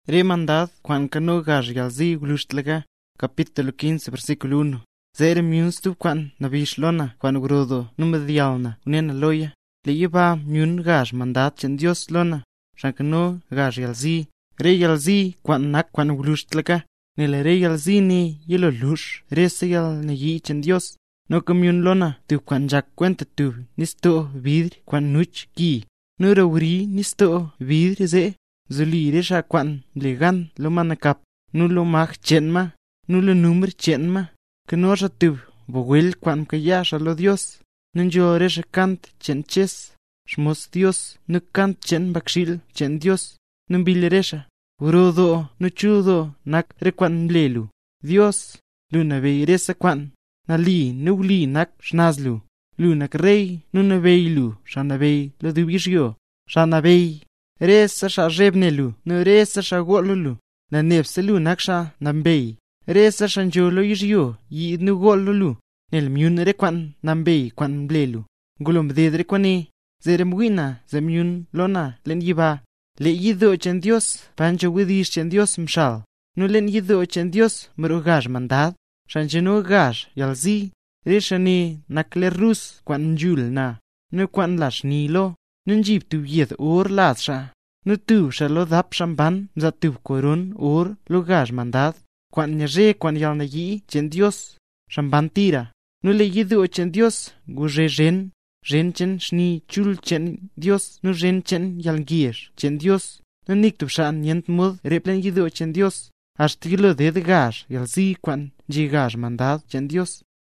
Re mandad cuan cano gash yalzi glushtlaga, capítulo 15, versículo 1. Zere myun stup cuan nabish lona, cuan grodo numedialna, unena loya. Le lleva myun gash mandad chen Dios lona, shan cano gash yalzi. Re yalzi cuan nak cuan glushtlaga, nele re yalzi ni yelo lush, re se yal ne yi chen Dios. No comyun lona, tu cuan jak cuenta tu, nisto vidri cuan nuch ki. No rawri nisto vidri ze. Zuli resha cuan legan lo manakap, no lo mag chenma, no lo number chenma, que no resha tu, boguel cuan kayasha lo Dios, nunjo resha kant chen ches, shmos Dios, no kant chen bakshil chen Dios, numbile resha, urodo, no chudo, nak requan lelu, Dios, luna vei resa cuan, nali, nubli nak shnazlu, lunak rey, nuna veilu, shana vei lo dubishio, shana vei. Resa sha rebnelu, no resa sha golulu, na nepselu naksha nambei. Resa sha njolo yishyo, yi nu golulu, nel myun rekwan nambei kwan blelu. Gulum dedre kwani, zeremwina, zemyun lona, len yiba. Le yido chen Dios, pancho widish chen Dios mshal. No len yido chen Dios, mrugash mandad, shancheno gash, yalzi. Resha ni nakle rus kwan njul na, no kwan lash nilo. Nun jib tu yed or ladsha. Nu tu shalo dap shamban za tu koron or lugar mandad. Kwan nyaje kwan yalna yi chen Dios. Shamban tira. Nu le yidu chen Dios guje ren. Ren chen shni chul chen Dios. Nu ren chen yalngir chen Dios. Nu nik tu shan yent mud replen yidu chen Dios. Ashtilo de gash yalzi kwan jigash mandad chen Dios.